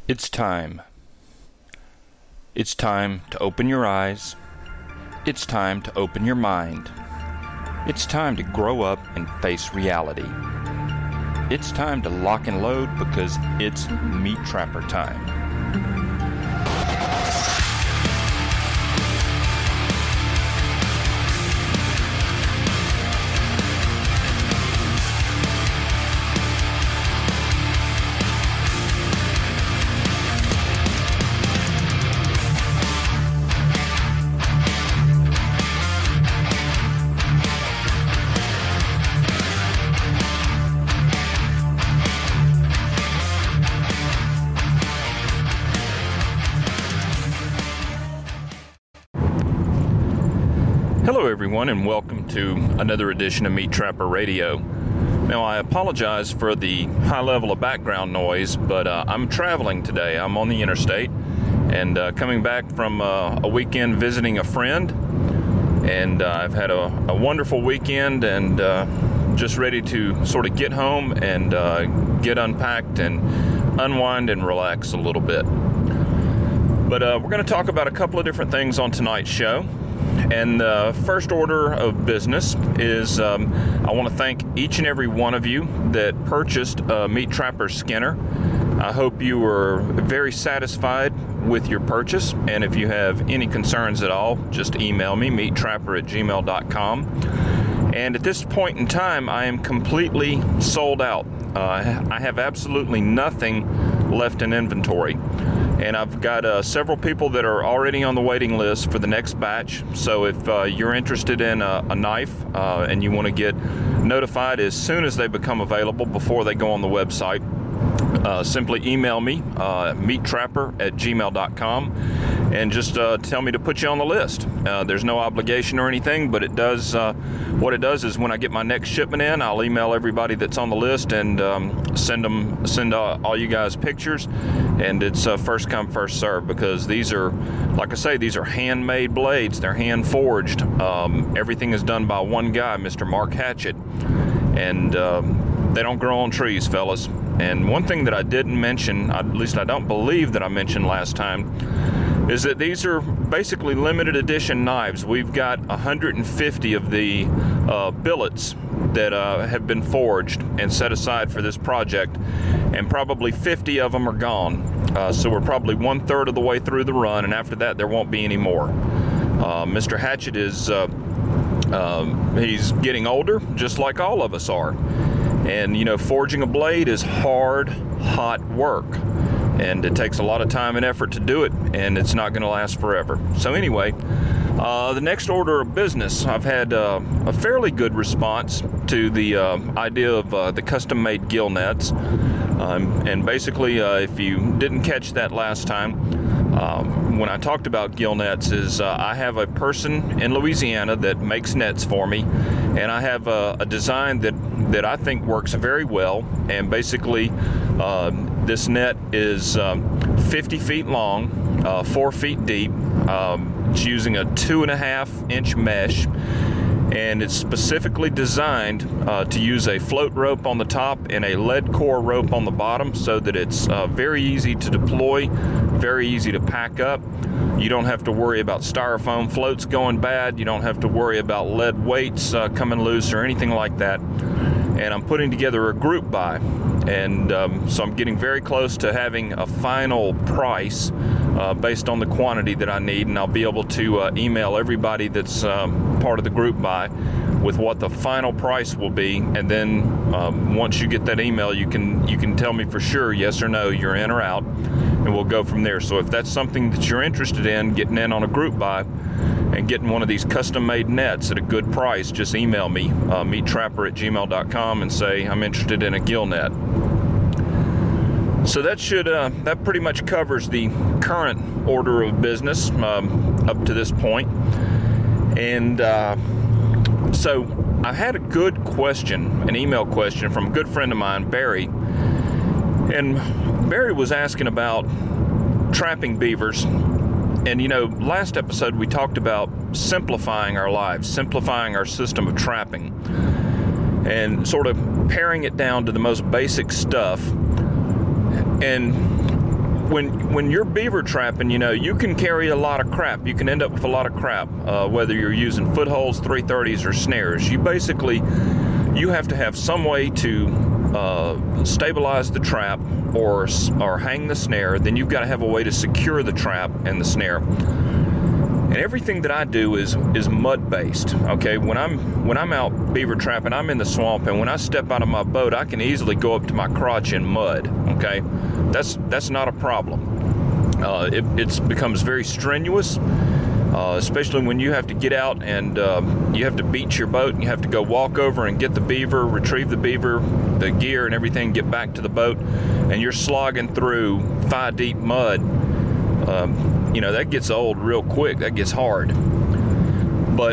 It's time. It's time to open your eyes. It's time to open your mind. It's time to grow up and face reality. It's time to lock and load because it's Meat Trapper time. Hello everyone and welcome to another edition of Meat Trapper Radio. Now I apologize for the high level of background noise, but I'm traveling today. I'm on the interstate and coming back from a weekend visiting a friend, and I've had a wonderful weekend and just ready to sort of get home and get unpacked and unwind and relax a little bit. But we're going to talk about a couple of different things on tonight's show. And the first order of business is I want to thank each and every one of you that purchased a Meat Trapper Skinner. I hope you were very satisfied with your purchase, and if you have any concerns at all, just email me, meattrapper@gmail.com. And at this point in time, I am completely sold out. I have absolutely nothing left in inventory. And I've got several people that are already on the waiting list for the next batch. So if you're interested in a knife and you want to get notified as soon as they become available before they go on the website, simply email me, meattrapper@gmail.com, and just tell me to put you on the list. There's no obligation or anything, but it does. What it does is when I get my next shipment in, I'll email everybody that's on the list and send all you guys pictures, and it's first come first serve, because these are, like I say, these are handmade blades. They're hand forged. Everything is done by one guy, Mr. Mark Hatchett, and they don't grow on trees, fellas. And one thing that I didn't mention, at least I don't believe that I mentioned last time, is that these are basically limited edition knives. We've got 150 of the billets that have been forged and set aside for this project, and probably 50 of them are gone. So we're probably 1/3 of the way through the run, and after that there won't be any more. Mr. Hatchett is he's getting older, just like all of us are. And, you know, forging a blade is hard, hot work. And it takes a lot of time and effort to do it, and it's not going to last forever. So anyway, the next order of business, I've had a fairly good response to the idea of the custom-made gill nets. And basically, if you didn't catch that last time, when I talked about gill nets, is I have a person in Louisiana that makes nets for me, and I have a design that I think works very well. And basically, this net is 50 feet long, 4 feet deep. It's using a 2.5-inch mesh, and it's specifically designed to use a float rope on the top and a lead core rope on the bottom, so that it's very easy to deploy, very easy to pack up. You don't have to worry about styrofoam floats going bad. You don't have to worry about lead weights coming loose or anything like that. And I'm putting together a group buy, and so I'm getting very close to having a final price based on the quantity that I need, and I'll be able to email everybody that's part of the group buy with what the final price will be. And then once you get that email, you can tell me for sure, yes or no, you're in or out, and we'll go from there. So if that's something that you're interested in, getting in on a group buy and getting one of these custom-made nets at a good price, just email me, meattrapper@gmail.com, and say I'm interested in a gill net. So that pretty much covers the current order of business up to this point. And so I had a good question, an email question from a good friend of mine, Barry. And Barry was asking about trapping beavers. And, you know, last episode we talked about simplifying our lives, simplifying our system of trapping, and sort of paring it down to the most basic stuff. And when you're beaver trapping, you can carry a lot of crap. You can end up with a lot of crap, whether you're using footholds, 330s, or snares. You have to have some way to stabilize the trap or hang the snare. Then you've got to have a way to secure the trap and the snare. And everything that I do is mud based. Okay, when I'm out beaver trapping, I'm in the swamp, and when I step out of my boat, I can easily go up to my crotch in mud. Okay, that's not a problem. It becomes very strenuous, especially when you have to get out and you have to beach your boat, and you have to go walk over and get the beaver, retrieve the beaver, the gear and everything, get back to the boat, and you're slogging through thigh-deep mud. That gets old real quick. That gets hard. But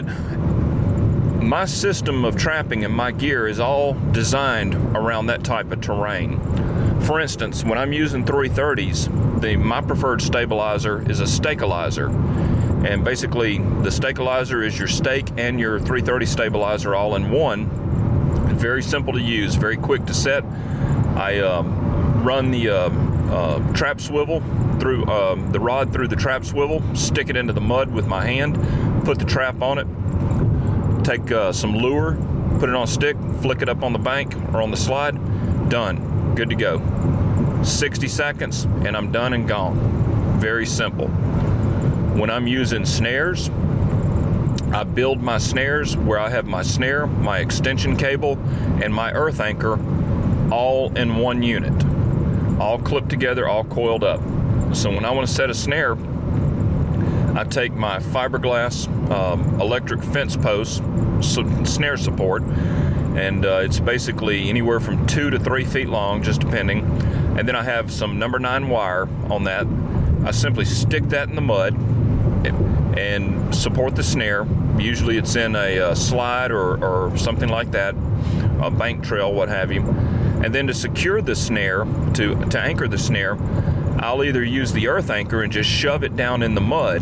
my system of trapping and my gear is all designed around that type of terrain. For instance, when I'm using 330s, my preferred stabilizer is a stabilizer. And basically, the stabilizer is your stake and your 330 stabilizer all in one. Very simple to use, very quick to set. I run the trap swivel through the rod through the trap swivel, stick it into the mud with my hand, put the trap on it, take some lure, put it on a stick, flick it up on the bank or on the slide, done, good to go. 60 seconds and I'm done and gone. Very simple. When I'm using snares, I build my snares where I have my snare, my extension cable, and my earth anchor all in one unit, all clipped together, all coiled up. So when I want to set a snare, I take my fiberglass electric fence post snare support, and it's basically anywhere from 2 to 3 feet long, just depending. And then I have some number 9 wire on that. I simply stick that in the mud and support the snare. Usually it's in a slide or something like that, a bank trail, what have you. And then to secure the snare, to anchor the snare, I'll either use the earth anchor and just shove it down in the mud,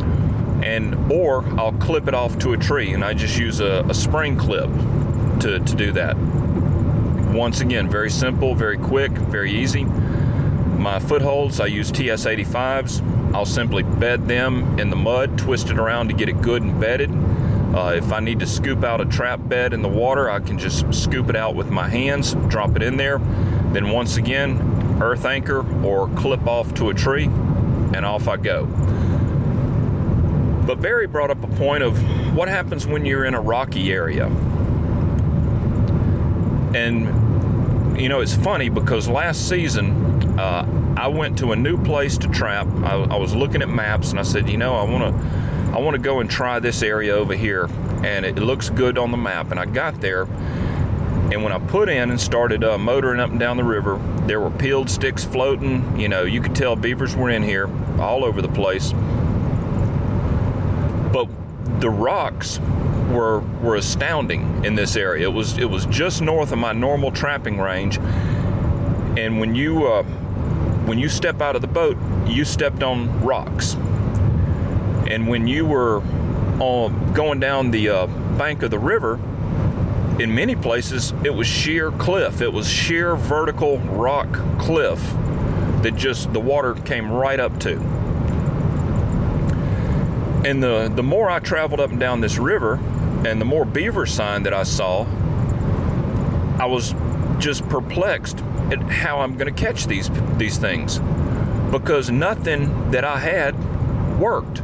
or I'll clip it off to a tree, and I just use a spring clip to do that. Once again, very simple, very quick, very easy. My footholds, I use TS85s. I'll simply bed them in the mud, twist it around to get it good and bedded. If I need to scoop out a trap bed in the water, I can just scoop it out with my hands, drop it in there. Then once again, earth anchor or clip off to a tree, and off I go. But Barry brought up a point of what happens when you're in a rocky area. And it's funny because last season I went to a new place to trap. I was looking at maps and I said, I want to go and try this area over here, and it looks good on the map. And I got there, and when I put in and started motoring up and down the river, there were peeled sticks floating. You could tell beavers were in here all over the place. But the rocks were astounding in this area. It was just north of my normal trapping range, and when you step out of the boat, you stepped on rocks. And when you were going down the bank of the river, in many places it was sheer cliff. It was sheer vertical rock cliff that just the water came right up to. And the more I traveled up and down this river, and the more beaver sign that I saw, I was just perplexed at how I'm going to catch these things, because nothing that I had worked.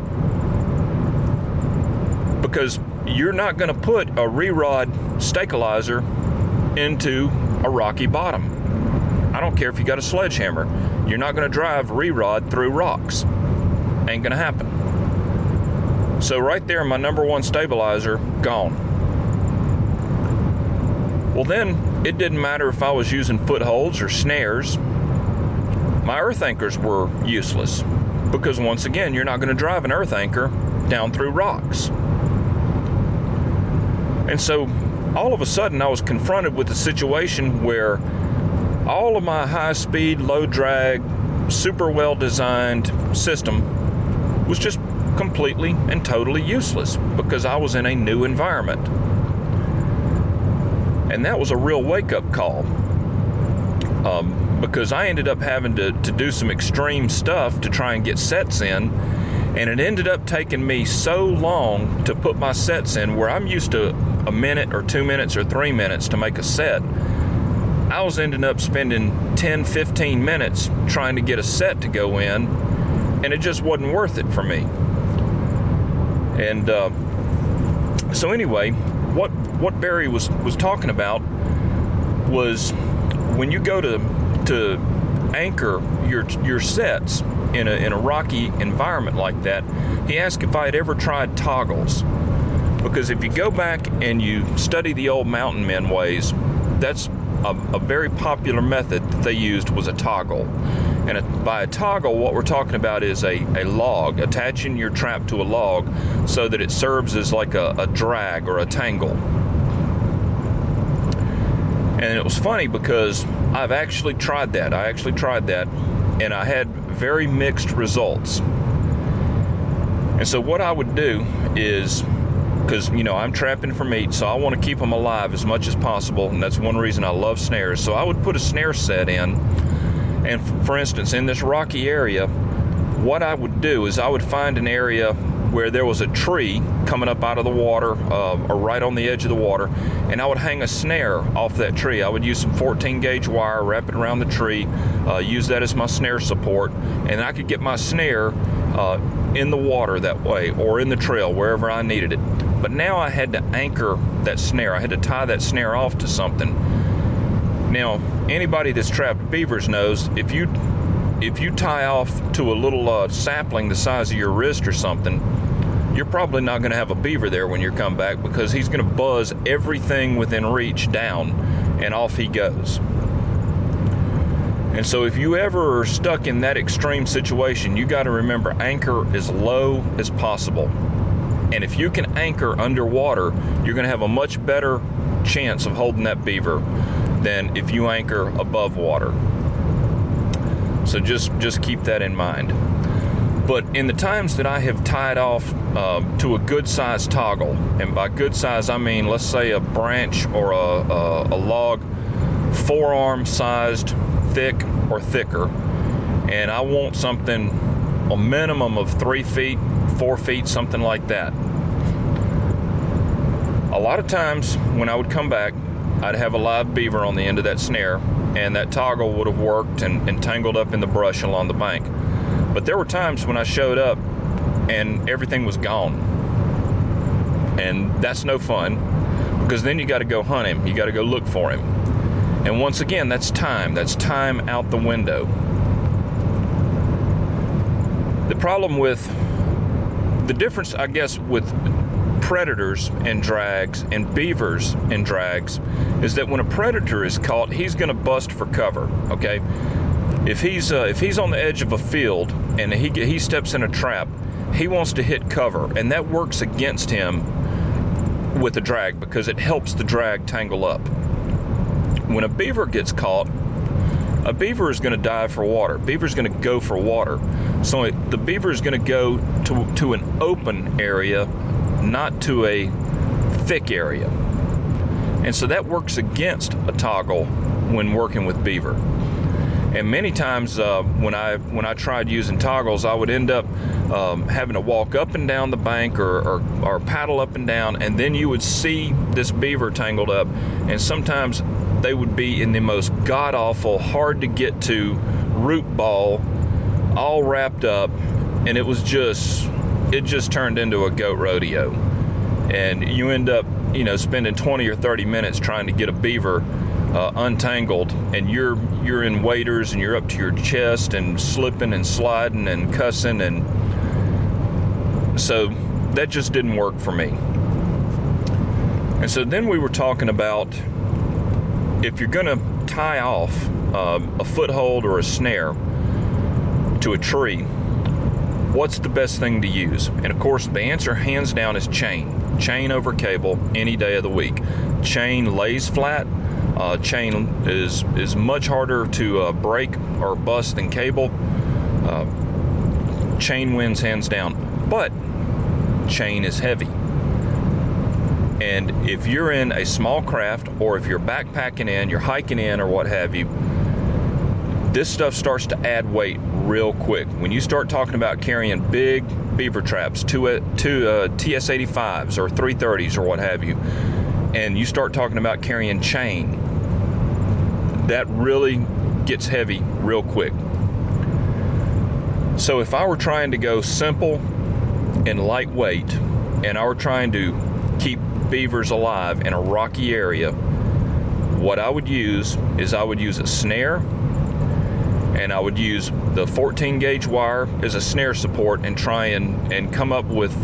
Because you're not going to put a re-rod stabilizer into a rocky bottom. I don't care if you got a sledgehammer. You're not going to drive re-rod through rocks. Ain't going to happen. So right there, my number 1 stabilizer, gone. Well, then it didn't matter if I was using footholds or snares. My earth anchors were useless, because once again, you're not going to drive an earth anchor down through rocks. And so all of a sudden I was confronted with a situation where all of my high-speed, low-drag, super well-designed system was just completely and totally useless, because I was in a new environment. And that was a real wake-up call. because I ended up having to do some extreme stuff to try and get sets in, and it ended up taking me so long to put my sets in, where I'm used to a minute or 2 minutes or 3 minutes to make a set. I was ending up spending 10, 15 minutes trying to get a set to go in, and it just wasn't worth it for me. And so anyway, what Barry was talking about was when you go to anchor your sets in a rocky environment like that, he asked if I had ever tried toggles. Because if you go back and you study the old mountain men ways, that's a very popular method that they used was a toggle. And by a toggle, what we're talking about is a log, attaching your trap to a log so that it serves as like a drag or a tangle. And it was funny because I've actually tried that. And I had very mixed results. And so what I would do is, because, I'm trapping for meat, so I want to keep them alive as much as possible, and that's one reason I love snares. So I would put a snare set in, and for instance, in this rocky area, what I would do is I would find an area where there was a tree coming up out of the water, or right on the edge of the water, and I would hang a snare off that tree. I would use some 14 gauge wire, wrap it around the tree, use that as my snare support, and I could get my snare in the water that way, or in the trail, wherever I needed it. But now I had to anchor that snare. I had to tie that snare off to something. Now, anybody that's trapped beavers knows if you tie off to a little sapling the size of your wrist or something, you're probably not going to have a beaver there when you come back, because he's going to buzz everything within reach down, and off he goes. And so if you ever are stuck in that extreme situation, you got to remember, anchor as low as possible. And if you can anchor underwater, you're going to have a much better chance of holding that beaver than if you anchor above water. So just keep that in mind. But in the times that I have tied off to a good size toggle, and by good size I mean, let's say a branch or a log, forearm sized, thick or thicker, and I want something a minimum of 3 feet, 4 feet, something like that. A lot of times when I would come back, I'd have a live beaver on the end of that snare, and that toggle would have worked and tangled up in the brush along the bank. But there were times when I showed up and everything was gone. And that's no fun, because then you got to go hunt him. You got to go look for him. And once again, that's time. That's time out the window. The problem with the difference, I guess, with predators and drags and beavers and drags is that when a predator is caught, he's going to bust for cover. Okay, if he's on the edge of a field and he steps in a trap, he wants to hit cover, and that works against him with a drag because it helps the drag tangle up. When a beaver gets caught, a beaver is going to dive for water. Beaver's going to go for water. So the beaver is going to go to an open area, not to a thick area. And so that works against a toggle when working with beaver. And many times when I tried using toggles, I would end up having to walk up and down the bank or paddle up and down, and then you would see this beaver tangled up, and sometimes they would be in the most god-awful, hard-to-get-to root ball, all wrapped up, and it just turned into a goat rodeo. And you end up, spending 20 or 30 minutes trying to get a beaver untangled, and you're in waders and you're up to your chest and slipping and sliding and cussing, and so that just didn't work for me. And so then we were talking about, if you're going to tie off a foothold or a snare to a tree, what's the best thing to use? And of course, the answer hands down is chain over cable any day of the week. Chain lays flat. Chain is much harder to break or bust than cable. Chain wins hands down, but chain is heavy. And if you're in a small craft, or if you're backpacking in, you're hiking in, or what have you, this stuff starts to add weight real quick. When you start talking about carrying big beaver traps, two TS-85s or 330s or what have you, and you start talking about carrying chain, that really gets heavy real quick. So if I were trying to go simple and lightweight, and I were trying to keep beavers alive in a rocky area, what I would use is I would use a snare, and I would use the 14 gauge wire as a snare support, and try and come up with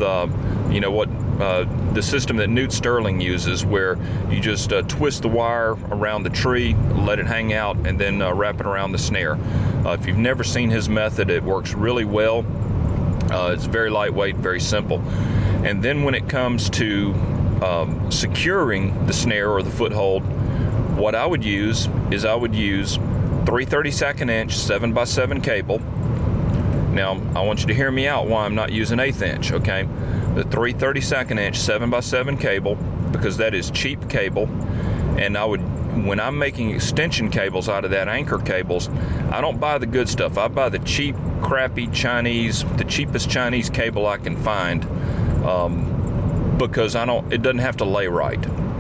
the system that Newt Sterling uses, where you just twist the wire around the tree, let it hang out, and then wrap it around the snare. If you've never seen his method, it works really well. It's very lightweight, very simple. And then when it comes to securing the snare or the foothold, what I would use is I would use 3/32 inch 7x7 cable. Now, I want you to hear me out why I'm not using 1/8 inch, okay? The 3/32 inch 7x7 cable, because that is cheap cable, and when I'm making extension cables out of that, anchor cables, I don't buy the good stuff. I buy the cheap, crappy Chinese, the cheapest Chinese cable I can find, because it doesn't have to lay right.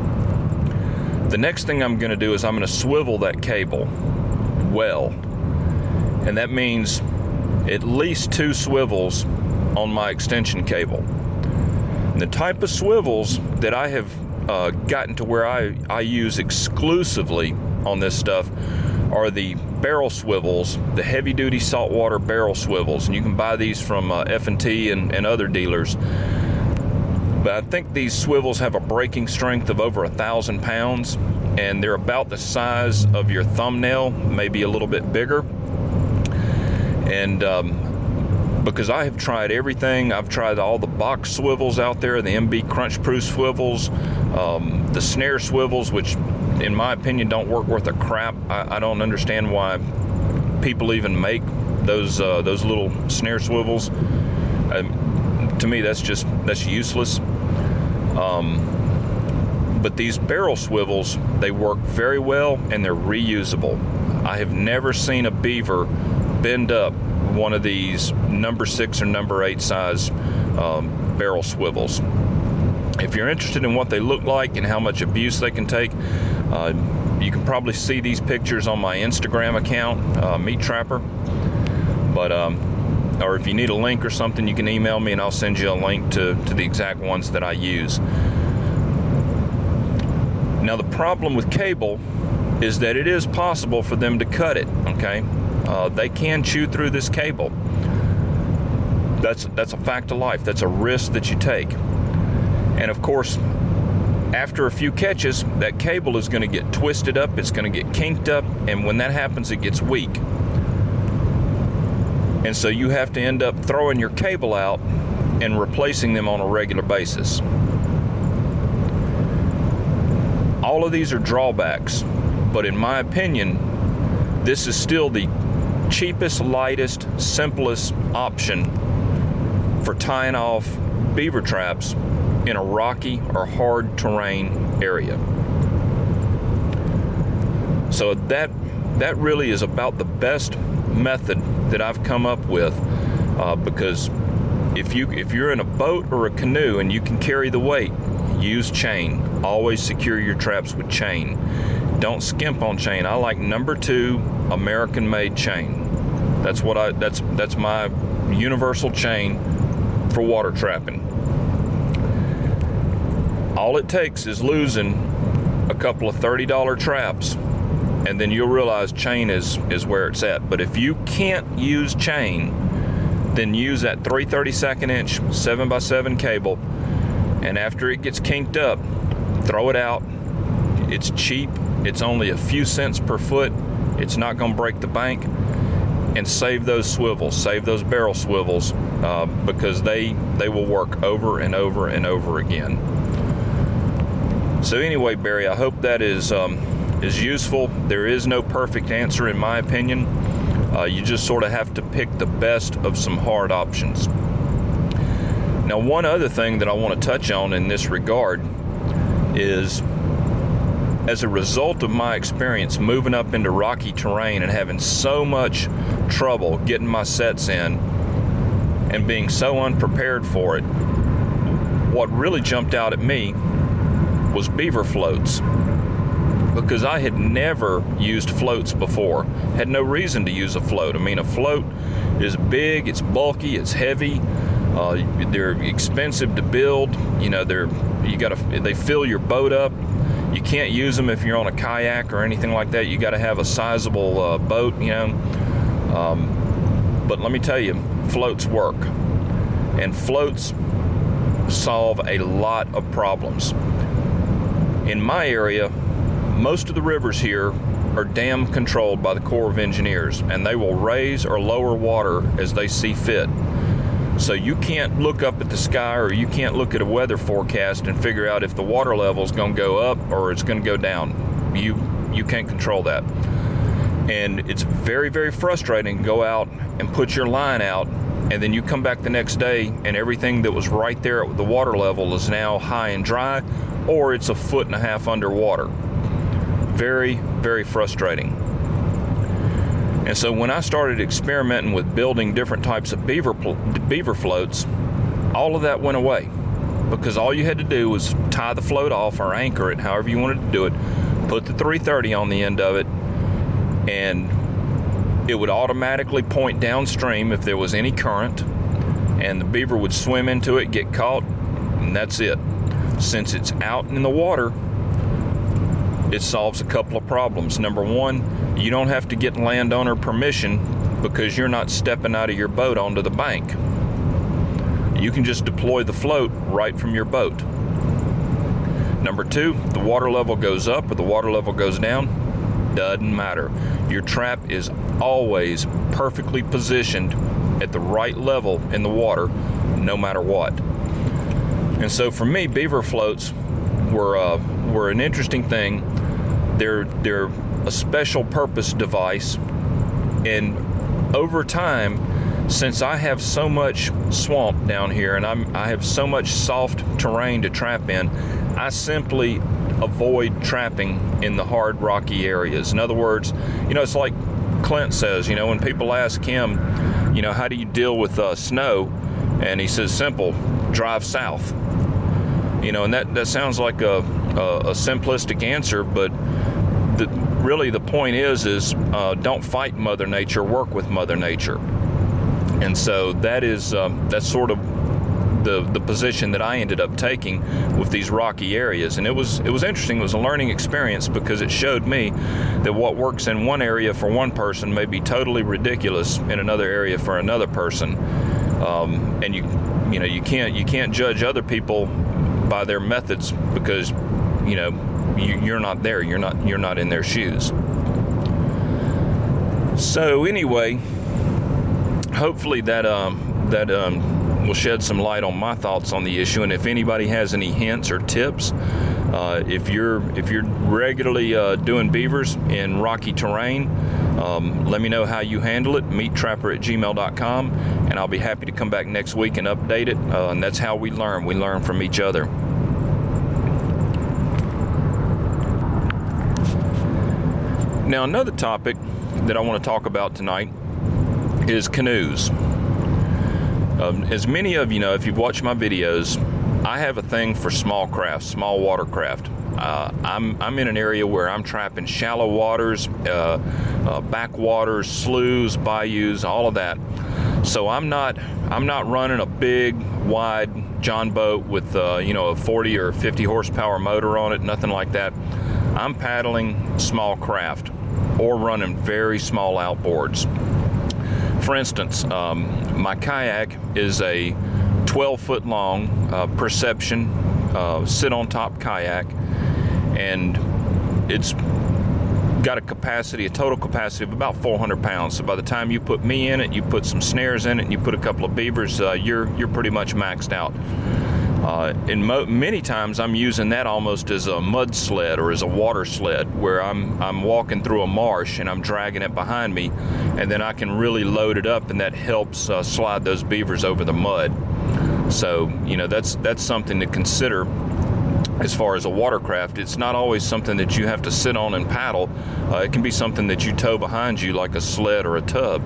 The next thing I'm going to do is I'm going to swivel that cable well, and that means at least 2 swivels on my extension cable. And the type of swivels that I have gotten to where I use exclusively on this stuff are the barrel swivels, the heavy-duty saltwater barrel swivels, and you can buy these from F&T and other dealers. But I think these swivels have a breaking strength of over 1,000 pounds, and they're about the size of your thumbnail, maybe a little bit bigger. And because I have tried everything, I've tried all the box swivels out there, the MB Crunch Proof swivels, the snare swivels, which in my opinion don't work worth a crap. I don't understand why people even make those little snare swivels. To me, that's useless. But these barrel swivels, they work very well, and they're reusable. I have never seen a beaver bend up one of these number 6 or number 8 size barrel swivels. If you're interested in what they look like and how much abuse they can take, you can probably see these pictures on my Instagram account, Meat Trapper. But or if you need a link or something, you can email me and I'll send you a link to the exact ones that I use. Now, the problem with cable is that it is possible for them to cut it, okay? They can chew through this cable. That's a fact of life. That's a risk that you take. And of course, after a few catches, that cable is going to get twisted up, it's going to get kinked up, and when that happens, it gets weak. And so you have to end up throwing your cable out and replacing them on a regular basis. All of these are drawbacks, but in my opinion, this is still the cheapest, lightest, simplest option for tying off beaver traps in a rocky or hard terrain area. So that really is about the best method that I've come up with, because if you're in a boat or a canoe and you can carry the weight, use chain. Always secure your traps with chain. Don't skimp on chain. I like number 2 American-made chain. That's my universal chain for water trapping. All it takes is losing a couple of $30 traps, and then you'll realize chain is where it's at. But if you can't use chain, then use that 3/32 inch 7x7 cable, and after it gets kinked up, throw it out. It's cheap. It's only a few cents per foot. It's not going to break the bank. And save those swivels, save those barrel swivels, because they will work over and over and over again. So anyway, Barry, I hope that is useful. There is no perfect answer in my opinion. You just sort of have to pick the best of some hard options. Now, one other thing that I want to touch on in this regard is as a result of my experience moving up into rocky terrain and having so much trouble getting my sets in and being so unprepared for it, what really jumped out at me was beaver floats, because I had never used floats before. Had no reason to use a float. I mean, a float is big, it's bulky, it's heavy. They're expensive to build. You know, they fill your boat up. You can't use them if you're on a kayak or anything like that. You got to have a sizable boat, you know. But let me tell you, floats work, and floats solve a lot of problems. In my area, most of the rivers here are dam controlled by the Corps of Engineers, and they will raise or lower water as they see fit. So you can't look up at the sky, or you can't look at a weather forecast and figure out if the water level is going to go up or it's going to go down. You can't control that. And it's very, very frustrating to go out and put your line out, and then you come back the next day and everything that was right there at the water level is now high and dry, or it's 1.5 feet underwater. Very, very frustrating. And so when I started experimenting with building different types of beaver floats, all of that went away, because all you had to do was tie the float off or anchor it, however you wanted to do it, put the 330 on the end of it, and it would automatically point downstream if there was any current, and the beaver would swim into it, get caught, and that's it. Since it's out in the water, it solves a couple of problems. Number one, you don't have to get landowner permission, because you're not stepping out of your boat onto the bank. You can just deploy the float right from your boat. Number two, the water level goes up or the water level goes down, doesn't matter. Your trap is always perfectly positioned at the right level in the water, no matter what. And so for me, beaver floats were an interesting thing. They're a special purpose device, and over time, since I have so much swamp down here and I have so much soft terrain to trap in, I simply avoid trapping in the hard rocky areas. In other words, you know, it's like Clint says, you know, when people ask him, you know, how do you deal with snow, and he says, simple, drive south. You know, and that sounds like a simplistic answer, but really the point is don't fight Mother Nature, work with Mother Nature. And so that's sort of the position that I ended up taking with these rocky areas. And it was interesting. It was a learning experience, because it showed me that what works in one area for one person may be totally ridiculous in another area for another person. And you can't judge other people by their methods, because you're not there. You're not in their shoes. So anyway, hopefully that will shed some light on my thoughts on the issue. And if anybody has any hints or tips, if you're regularly doing beavers in rocky terrain, let me know how you handle it. meettrapper@gmail.com, and I'll be happy to come back next week and update it. And that's how we learn. We learn from each other. Now, another topic that I want to talk about tonight is canoes. As many of you know, if you've watched my videos, I have a thing for small craft, small watercraft. I'm in an area where I'm trapping shallow waters, backwaters, sloughs, bayous, all of that. So I'm not running a big, wide John boat with a 40 or 50 horsepower motor on it, nothing like that. I'm paddling small craft or running very small outboards. For instance, my kayak is a 12-foot long Perception sit-on-top kayak, and it's got a total capacity of about 400 pounds. So by the time you put me in it, you put some snares in it, and you put a couple of beavers, you're pretty much maxed out. Many times I'm using that almost as a mud sled or as a water sled, where I'm walking through a marsh and I'm dragging it behind me, and then I can really load it up, and that helps slide those beavers over the mud. So that's something to consider as far as a watercraft, it's not always something that you have to sit on and paddle. It can be something that you tow behind you like a sled or a tub.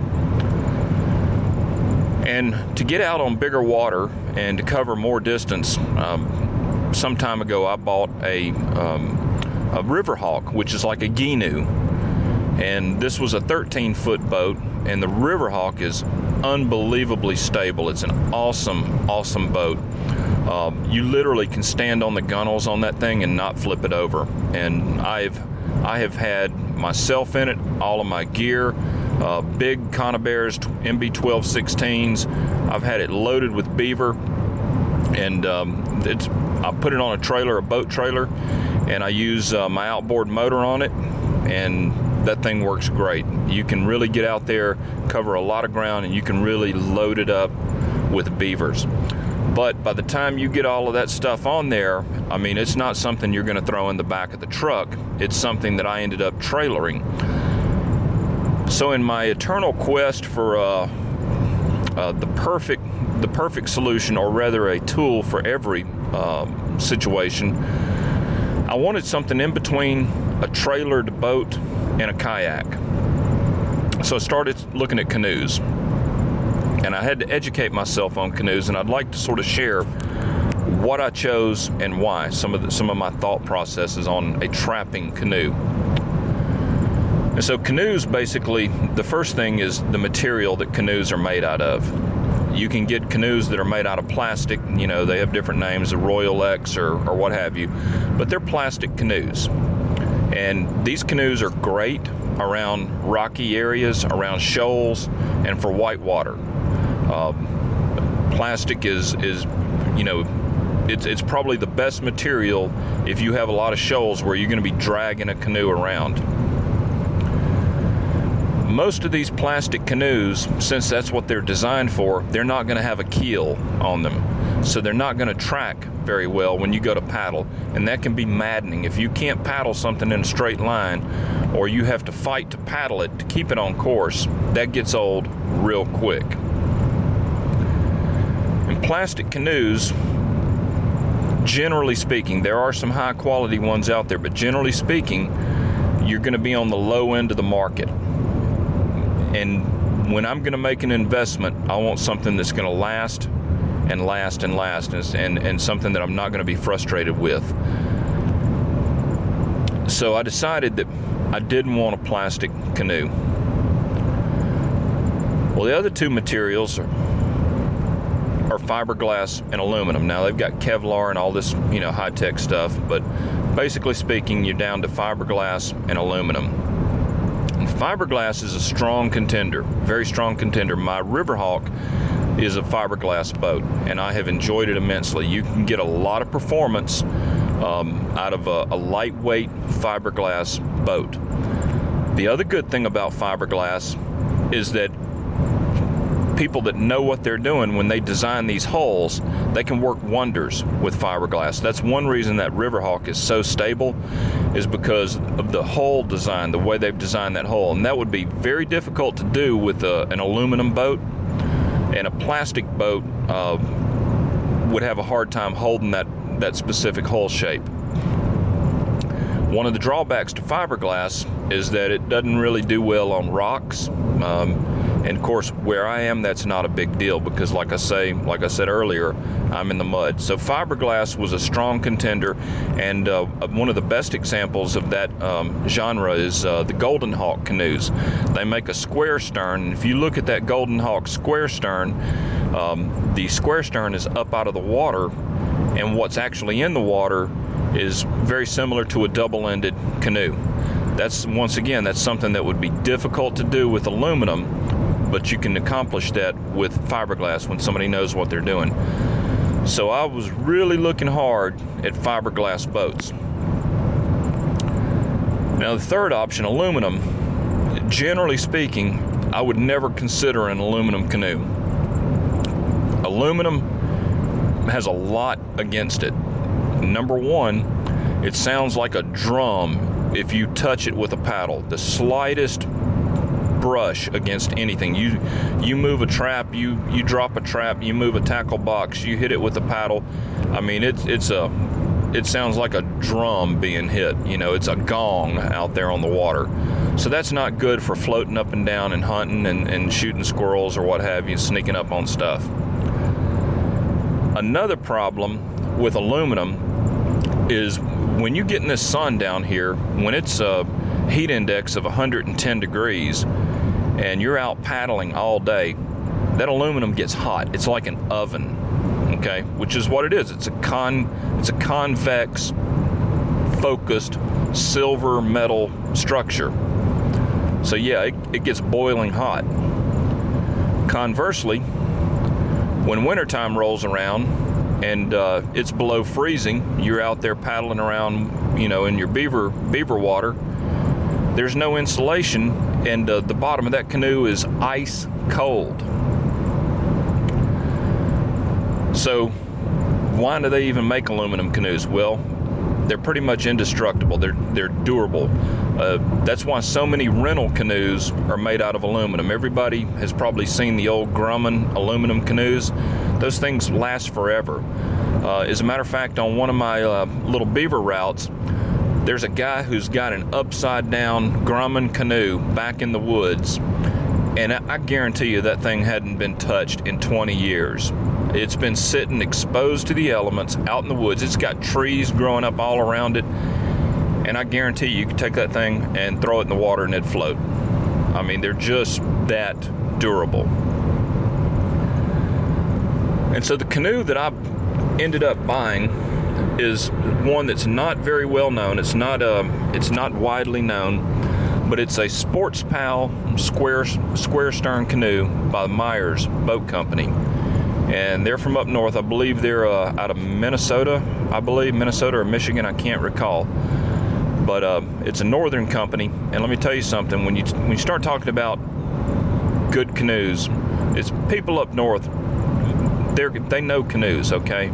And to get out on bigger water and to cover more distance, some time ago I bought a Riverhawk, which is like a Gheenoe. And this was a 13-foot boat, and the Riverhawk is unbelievably stable. It's an awesome boat. You literally can stand on the gunnels on that thing and not flip it over. And I have had myself in it, all of my gear, big Conibears MB-1216s. I've had it loaded with beaver, and I put it on a trailer, a boat trailer, and I use my outboard motor on it, and that thing works great. You can really get out there, cover a lot of ground, and you can really load it up with beavers. But by the time you get all of that stuff on there, I mean, it's not something you're going to throw in the back of the truck. It's something that I ended up trailering. So in my eternal quest for the perfect solution, or rather a tool for every situation, I wanted something in between a trailered boat and a kayak. So I started looking at canoes. And I had to educate myself on canoes, and I'd like to sort of share what I chose and why, some of my thought processes on a trapping canoe. And so canoes, basically, the first thing is the material that canoes are made out of. You can get canoes that are made out of plastic. You know, they have different names, a Royal X or what have you, but they're plastic canoes. And these canoes are great around rocky areas, around shoals, and for whitewater. Plastic is you know, it's probably the best material if you have a lot of shoals where you're going to be dragging a canoe around. Most of these plastic canoes, since that's what they're designed for, they're not going to have a keel on them. So they're not going to track very well when you go to paddle. And that can be maddening. If you can't paddle something in a straight line, or you have to fight to paddle it to keep it on course, that gets old real quick. In plastic canoes, generally speaking, there are some high quality ones out there, but generally speaking, you're going to be on the low end of the market. And when I'm going to make an investment, I want something that's going to last and last and last, and something that I'm not going to be frustrated with. So I decided that I didn't want a plastic canoe. Well, the other two materials are fiberglass and aluminum. Now, they've got Kevlar and all this, you know, high-tech stuff, but basically speaking, you're down to fiberglass and aluminum. And fiberglass is a strong contender, very strong contender. My Riverhawk is a fiberglass boat, and I have enjoyed it immensely. You can get a lot of performance out of a lightweight fiberglass boat. The other good thing about fiberglass is that people that know what they're doing, when they design these hulls, they can work wonders with fiberglass. That's one reason that Riverhawk is so stable, is because of the hull design, the way they've designed that hull. And that would be very difficult to do with an aluminum boat, and a plastic boat would have a hard time holding that specific hull shape. One of the drawbacks to fiberglass is that it doesn't really do well on rocks. And of course, where I am, that's not a big deal because, like I said earlier, I'm in the mud. So fiberglass was a strong contender, and one of the best examples of that genre is the Golden Hawk canoes. They make a square stern, and if you look at that Golden Hawk square stern, the square stern is up out of the water, and what's actually in the water is very similar to a double-ended canoe. That's, once again, that's something that would be difficult to do with aluminum, but you can accomplish that with fiberglass when somebody knows what they're doing. So I was really looking hard at fiberglass boats. Now the third option, aluminum, generally speaking, I would never consider an aluminum canoe. Aluminum has a lot against it. Number one, it sounds like a drum if you touch it with a paddle. The slightest brush against anything, you move a trap, you drop a trap, you move a tackle box, you hit it with a paddle. I mean, it's a it sounds like a drum being hit. It's a gong out there on the water. So that's not good for floating up and down and hunting and shooting squirrels or what have you, sneaking up on stuff. Another problem with aluminum is when you get in this sun down here, when it's a heat index of 110 degrees and you're out paddling all day, that aluminum gets hot. It's like an oven, okay? Which is what it is. It's a convex, focused silver metal structure. So yeah, it gets boiling hot. Conversely, when wintertime rolls around and it's below freezing, you're out there paddling around, in your beaver water, there's no insulation, and the bottom of that canoe is ice cold. So why do they even make aluminum canoes? Well, they're pretty much indestructible. They're durable. That's why so many rental canoes are made out of aluminum. Everybody has probably seen the old Grumman aluminum canoes. Those things last forever. As a matter of fact, on one of my little beaver routes, there's a guy who's got an upside down Grumman canoe back in the woods, and I guarantee you that thing hadn't been touched in 20 years. It's been sitting exposed to the elements out in the woods. It's got trees growing up all around it, and I guarantee you could take that thing and throw it in the water and it'd float. I mean, they're just that durable. And so the canoe that I ended up buying is one that's not very well known. It's not widely known, but it's a Sports Pal square stern canoe by Myers Boat Company, and they're from up north. I believe they're out of Minnesota. Minnesota or Michigan, I can't recall. But it's a northern company, and let me tell you something. When you start talking about good canoes, it's people up north. They know canoes, okay?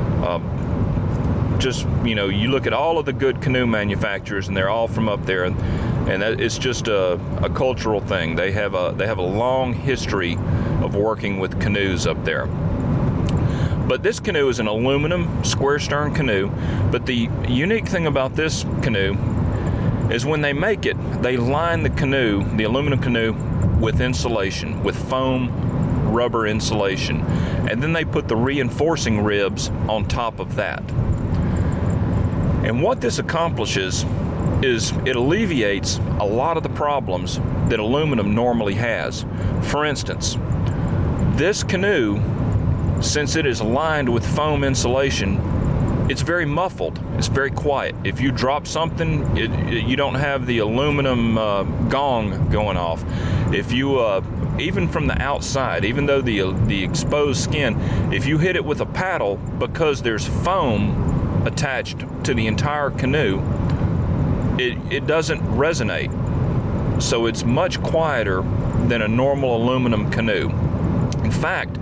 You look at all of the good canoe manufacturers, and they're all from up there, and it's just a cultural thing. They have a long history of working with canoes up there. But this canoe is an aluminum square stern canoe. But the unique thing about this canoe is when they make it, they line the aluminum canoe with insulation, with foam rubber insulation, and then they put the reinforcing ribs on top of that. And what this accomplishes is it alleviates a lot of the problems that aluminum normally has. For instance, this canoe, since it is lined with foam insulation, it's very muffled. It's very quiet. If you drop something, you don't have the aluminum gong going off. If you, even from the outside, even though the exposed skin, if you hit it with a paddle, because there's foam attached to the entire canoe, it doesn't resonate. So it's much quieter than a normal aluminum canoe. In fact,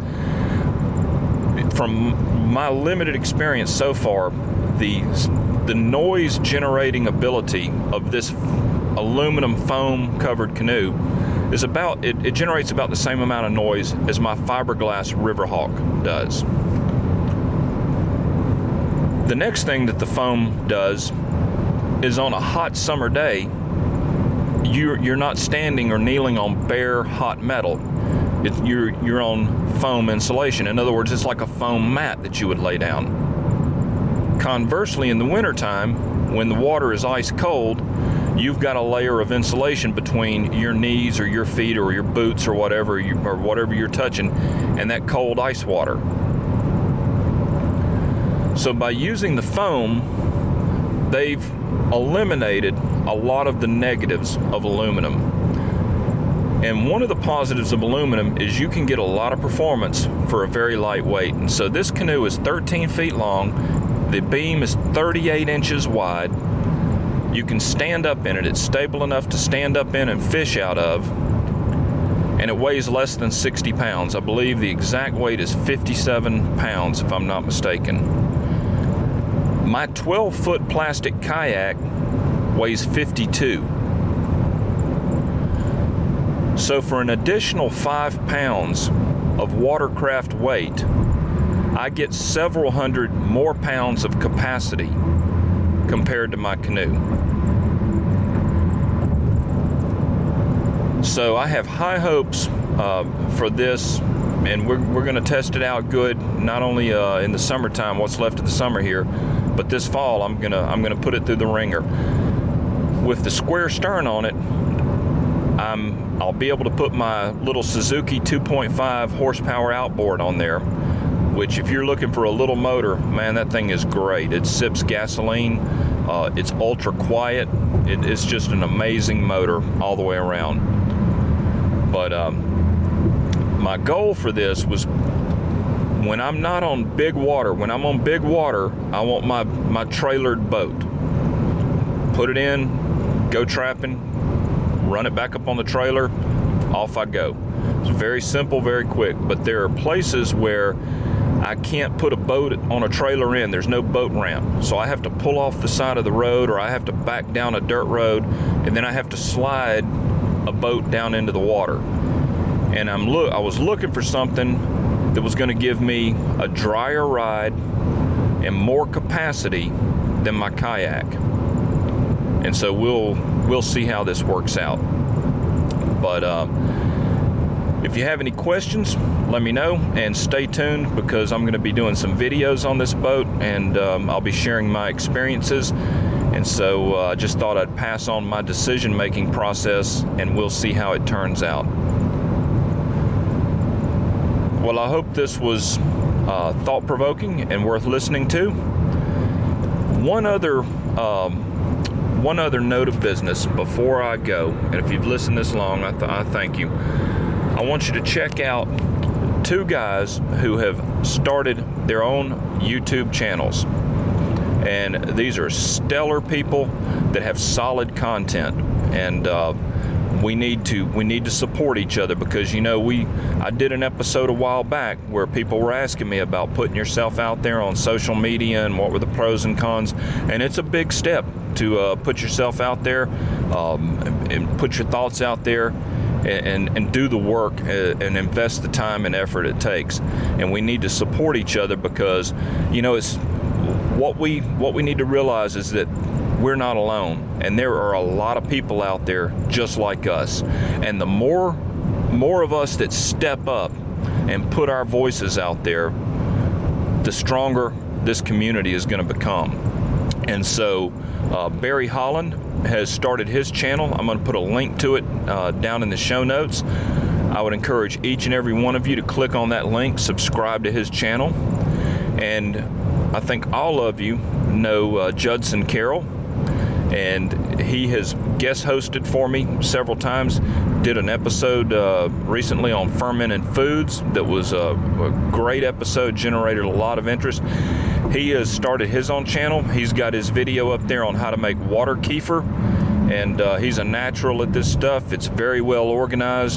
from my limited experience so far, the noise generating ability of this aluminum foam covered canoe is it generates about the same amount of noise as my fiberglass Riverhawk does. The next thing that the foam does is, on a hot summer day, you're not standing or kneeling on bare hot metal. You're on foam insulation. In other words, it's like a foam mat that you would lay down. Conversely, in the wintertime, when the water is ice cold, you've got a layer of insulation between your knees or your feet or your boots or whatever you're touching and that cold ice water. So by using the foam, they've eliminated a lot of the negatives of aluminum. And one of the positives of aluminum is you can get a lot of performance for a very light weight. And so this canoe is 13 feet long. The beam is 38 inches wide. You can stand up in it. It's stable enough to stand up in and fish out of. And it weighs less than 60 pounds. I believe the exact weight is 57 pounds, if I'm not mistaken. My 12-foot plastic kayak weighs 52. So for an additional 5 pounds of watercraft weight, I get several hundred more pounds of capacity compared to my canoe. So I have high hopes for this, and we're going to test it out good, not only in the summertime, what's left of the summer here, but this fall I'm gonna put it through the ringer. With the square stern on it, I'll be able to put my little Suzuki 2.5 horsepower outboard on there, which if you're looking for a little motor, man, that thing is great. It sips gasoline. It's ultra quiet. It's just an amazing motor all the way around. But my goal for this was, when I'm not on big water, when I'm on big water, I want my trailered boat. Put it in, go trapping, run it back up on the trailer, off I go. It's very simple, very quick, but there are places where I can't put a boat on a trailer in. There's no boat ramp. So I have to pull off the side of the road, or I have to back down a dirt road, and then I have to slide a boat down into the water. And I was looking for something that was going to give me a drier ride and more capacity than my kayak. And so we'll see how this works out. But if you have any questions, let me know, and stay tuned, because I'm going to be doing some videos on this boat, and I'll be sharing my experiences. And so I just thought I'd pass on my decision-making process, and we'll see how it turns out. Well, I hope this was thought-provoking and worth listening to. One other note of business before I go, and if you've listened this long, I thank you. I want you to check out two guys who have started their own YouTube channels. And these are stellar people that have solid content. And we need to support each other, because I did an episode a while back where people were asking me about putting yourself out there on social media and what were the pros and cons, and it's a big step to put yourself out there and put your thoughts out there and do the work and invest the time and effort it takes. And we need to support each other, because it's what we need to realize is that we're not alone, and there are a lot of people out there just like us. And the more of us that step up and put our voices out there, the stronger this community is going to become. And so Barry Holland has started his channel. I'm going to put a link to it down in the show notes. I would encourage each and every one of you to click on that link, subscribe to his channel. And I think all of you know Judson Carroll, and he has guest hosted for me several times. Did an episode recently on fermented foods that was a great episode, generated a lot of interest. He has started his own channel. He's got his video up there on how to make water kefir, and he's a natural at this stuff. It's very well organized,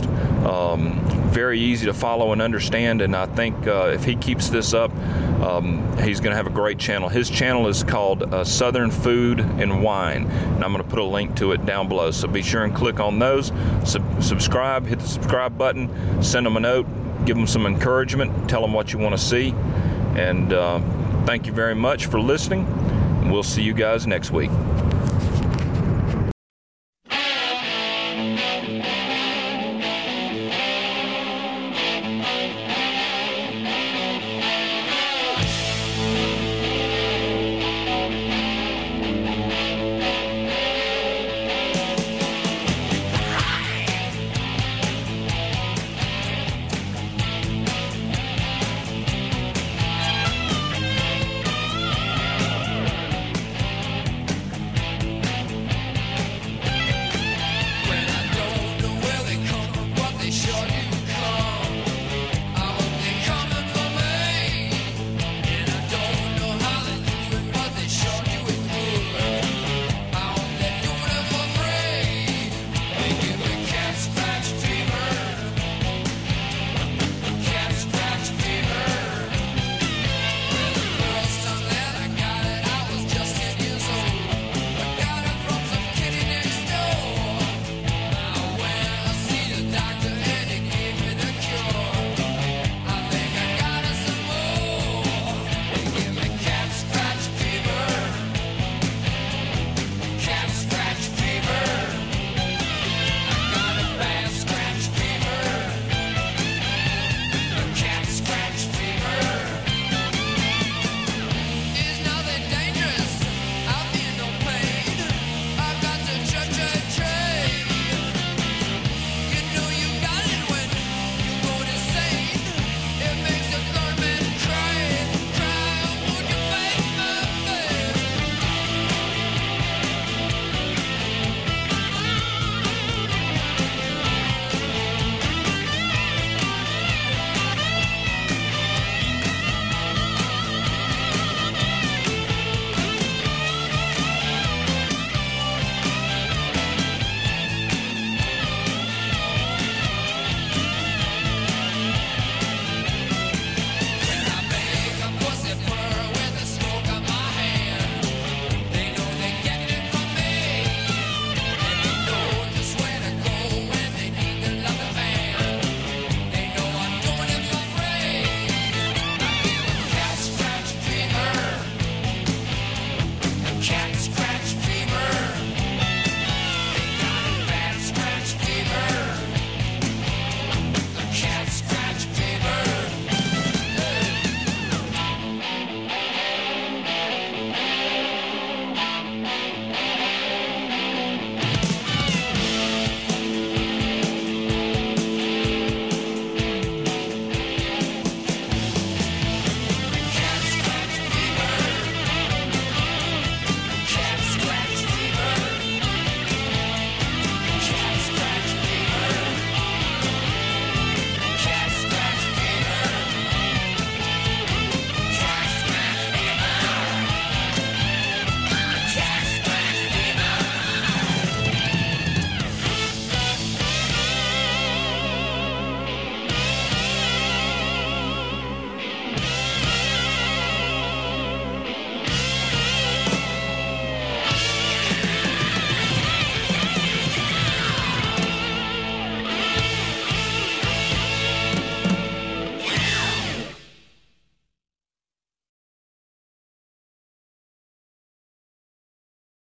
very easy to follow and understand, and I think if he keeps this up, he's going to have a great channel. His channel is called Southern Food and Wine, and I'm going to put a link to it down below, so be sure and click on those. Subscribe, hit the subscribe button, send them a note, give them some encouragement, tell them what you want to see, and thank you very much for listening. We'll see you guys next week.